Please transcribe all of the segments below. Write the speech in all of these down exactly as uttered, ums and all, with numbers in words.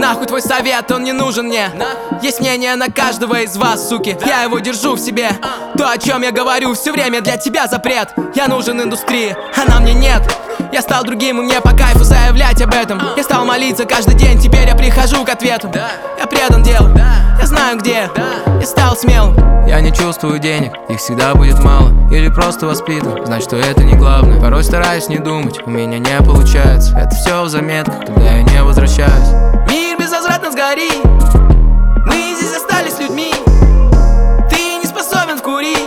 Нахуй твой совет, он не нужен мне. Есть мнение на каждого из вас, суки. Я его держу в себе. То, о чем я говорю, все время для тебя запрет. Я нужен индустрии, она мне нет. Я стал другим, и мне по кайфу заявлять об этом. Я стал молиться каждый день, теперь я прихожу к ответу. Я предан делу, я знаю где. Я стал смел. Я не чувствую денег, их всегда будет мало. Или просто воспитан, значит, что это не главное. Порой стараюсь не думать, у меня не получается. Это все в заметках, когда я не возвращаюсь. Мир безвозвратно сгорит. Мы здесь остались людьми. Ты не способен вкурить.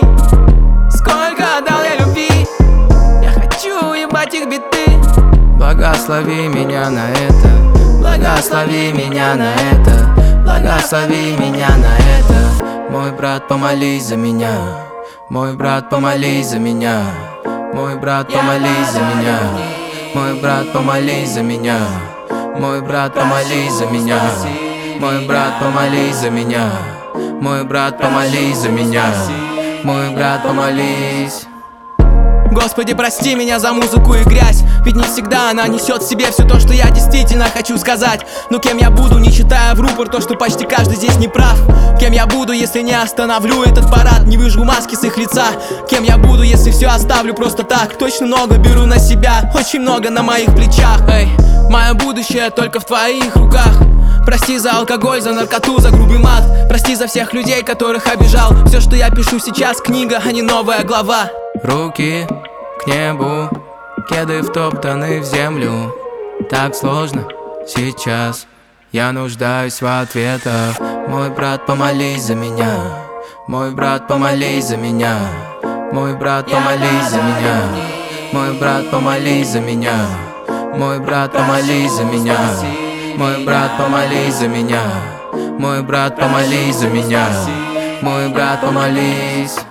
Сколько отдал я любви. Я хочу ебать их биты. Благослови меня на это. Благослови меня на это. Благослови меня на это. Мой брат, помолись за меня. Мой брат, помолись за меня. Мой брат, помолись за меня. Мой брат, помолись за меня. Мой брат, помолись за меня. Мой брат, помолись за меня. Мой брат, помолись за меня. Мой брат, помолись. Господи, прости меня за музыку и грязь. Ведь не всегда она несет в себе все то, что я действительно хочу сказать. Но кем я буду, не читая в рупор то, что почти каждый здесь не прав? Кем я буду, если не остановлю этот парад, не выжгу маски с их лица? Кем я буду, если все оставлю просто так? Точно много беру на себя, очень много на моих плечах. Эй, мое будущее только в твоих руках. Прости за алкоголь, за наркоту, за грубый мат. Прости за всех людей, которых обижал. Все, что я пишу сейчас, книга, а не новая глава. Руки к небу, кеды втоптаны в землю. Так сложно сейчас, я нуждаюсь в ответах. Мой брат, помолись за меня. Мой брат, помолись за меня. Мой брат, помолись за меня. Мой брат, помолись за меня. Мой брат, помолись за меня. Мой брат, помолись за меня. Мой брат, помолись за меня. Мой брат, помолись.